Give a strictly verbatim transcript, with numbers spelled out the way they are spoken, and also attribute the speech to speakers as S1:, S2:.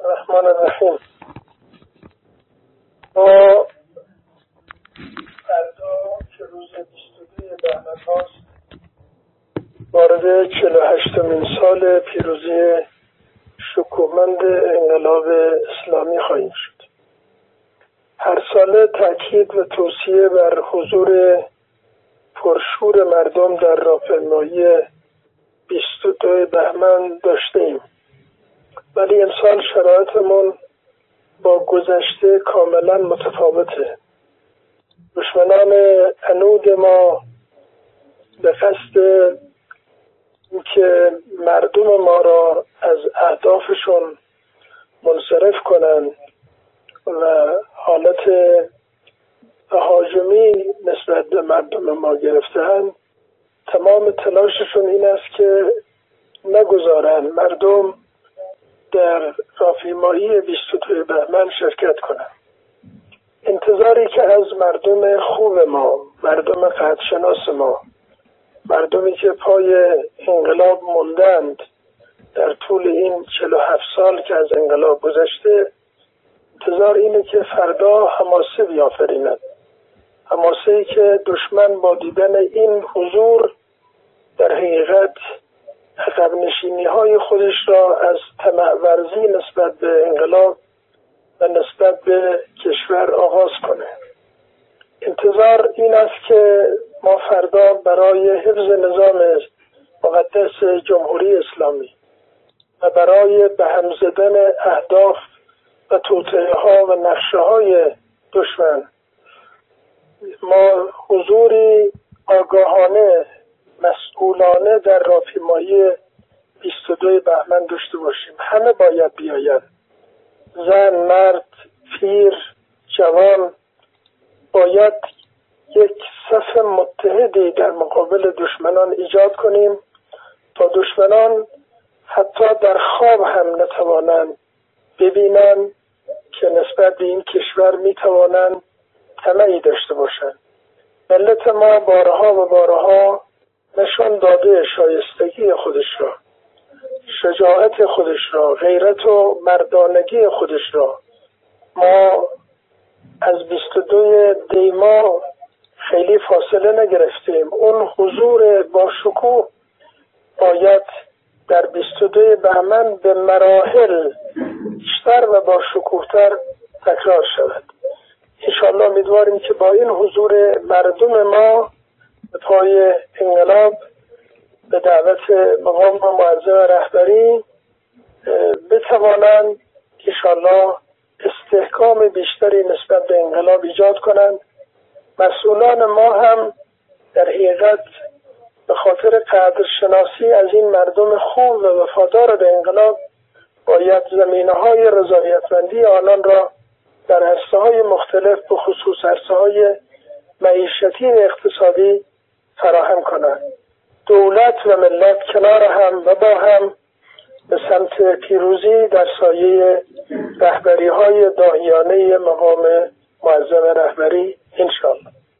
S1: الرحمن الرحیم. ما فردا که روز بیست و دو بهمن هاست وارد چهل و هشتمین سال پیروزی شکوهمند انقلاب اسلامی خواهیم شد. هر ساله تأکید و توصیه بر حضور پرشور مردم در راهپیمایی بیست و دو بهمن داشته ایم، ولی امسال شرایطمون با گذشته کاملا متفاوته. دشمنان عنود ما به قصد اینکه مردم ما را از اهدافشون منصرف کنن و حالت تهاجمی نسبت به مردم ما گرفتن، تمام تلاششون این است که نگذارن مردم در راهپیمایی بیست و دو بهمن شرکت کنند. انتظاری که از مردم خوب ما، مردم قدرشناس ما، مردمی که پای انقلاب موندند در طول این چهل و هفت سال که از انقلاب گذشته، انتظار اینه که فردا حماسه بیافرینند، حماسه‌ای که دشمن با دیدن این حضور در حقیقت عقب نشینی های خودش را از طمع ورزی نسبت به انقلاب و نسبت به کشور آغاز کنه. انتظار این است که ما فردا برای حفظ نظام مقدس جمهوری اسلامی و برای به هم زدن اهداف و توطئه ها و نقشه های دشمن ما حضوری آگاهانه مسئولانه در راهپیمایی بیست و دو بهمن داشته باشیم. همه باید بیاید، زن، مرد، پیر، جوان، باید یک صف متحدی در مقابل دشمنان ایجاد کنیم تا دشمنان حتی در خواب هم نتوانند ببینند که نسبت به این کشور میتوانند طمعی داشته باشند. ملت ما بارها و بارها نشان داده شایستگی خودش را، شجاعت خودش را، غیرت و مردانگی خودش را. ما از بیست و دو دیما خیلی فاصله نگرفتیم. اون حضور با شکوه باید در بیست و دو بهمن به مراحل بیشتر و با شکوه‌تر تکرار شود. انشاءالله امیدواریم که با این حضور مردم ما به پای انقلاب به دعوت مقام معظم رهبری بتوانند انشاءالله استحکام بیشتری نسبت به انقلاب ایجاد کنند. مسئولان ما هم در حقیقت به خاطر قدرشناسی از این مردم خوب و وفادار به انقلاب باید زمینه‌های رضایتمندی آنان را در عرصه‌های مختلف به خصوص عرصه‌های معیشتی و اقتصادی فراهم کنند. دولت و ملت کنار هم و با هم به سمت پیروزی در سایه رهبری‌های داعیانه مقام معظم رهبری انشاءالله.